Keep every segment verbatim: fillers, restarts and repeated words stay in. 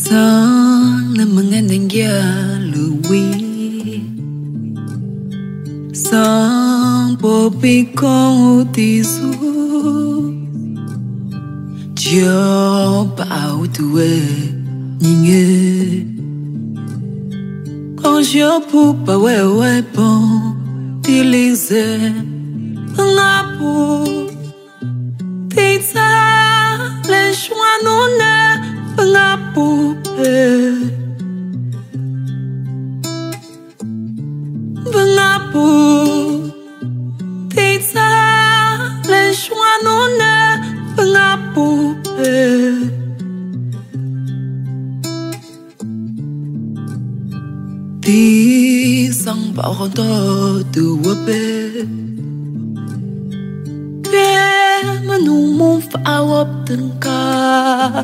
Sans le mengendengia lui Sans popi con utisu Dio bao tue ninge Quand je poupa we we bon Tilize Ngapu Tita Le choix non ne Ngapu Ngapu Tita Le choix non ne Ngapu Ti sang bảo con to từ quê bê Kê mà nụ mông phá wap tân ca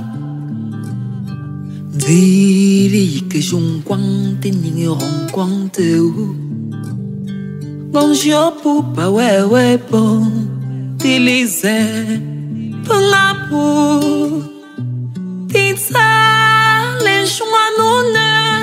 Vì đi cái dung quăng tên những hồng quăng tiêu Ngon gió bù bà quê quê bông Ti lý dè Phương áp bù Ti ta lên xuống nụ nè